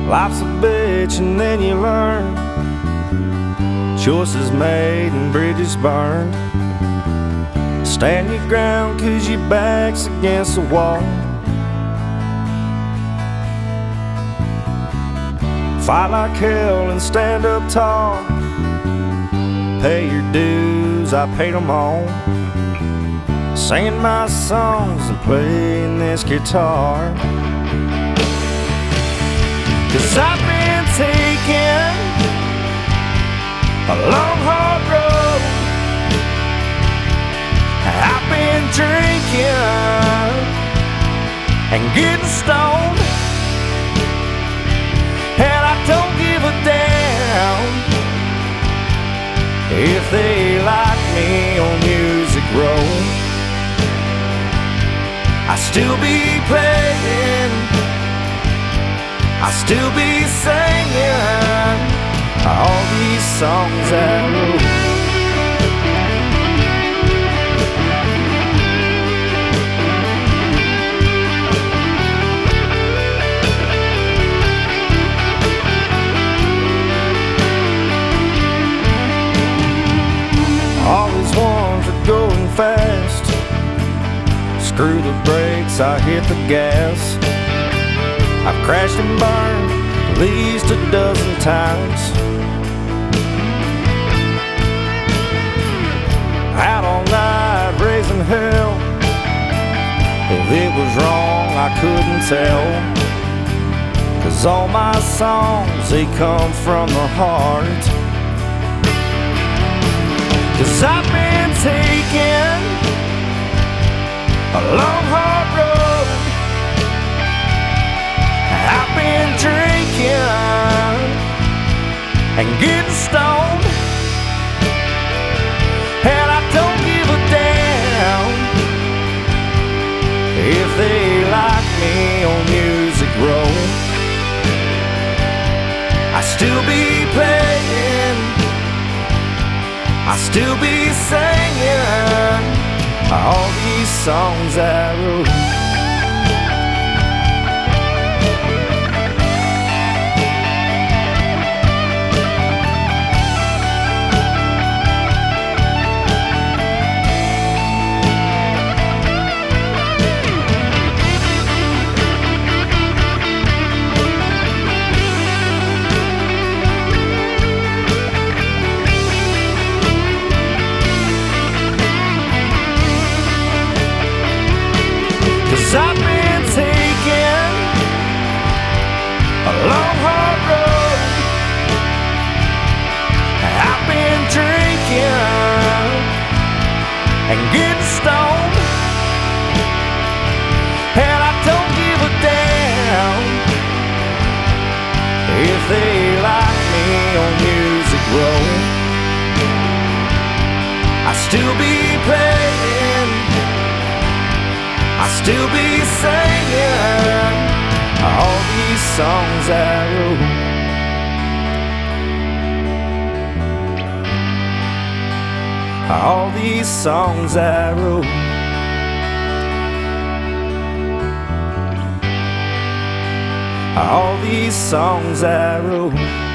Life's a bitch and then you learn. Choices made and bridges burned. Stand your ground 'cause your back's against the wall. Fight like hell and stand up tall. Pay your dues, I paid them all. Singing my songs and playing this guitar. 'Cause I've been taking a long hard road. I've been drinking and getting stoned, and I don't give a damn if they like me on Music Row. I still be playing, I still be singing all these songs I wrote. All these ones are going fast. Screw the brakes, I hit the gas. I've crashed and burned at least a dozen times. Out all night raising hell. If it was wrong, I couldn't tell. 'Cause all my songs, they come from the heart. 'Cause I've been taking a long hard road. I've been drinking and getting stoned, and I don't give a damn if they like me on Music Row. I still be playing, I still be singing all these songs I wrote. I've been taking a long hard road. I've been drinking and getting stoned, and I don't give a damn if they like me on Music Row. I still be playing, I still be singing all these songs I wrote. All these songs I wrote. All these songs I wrote.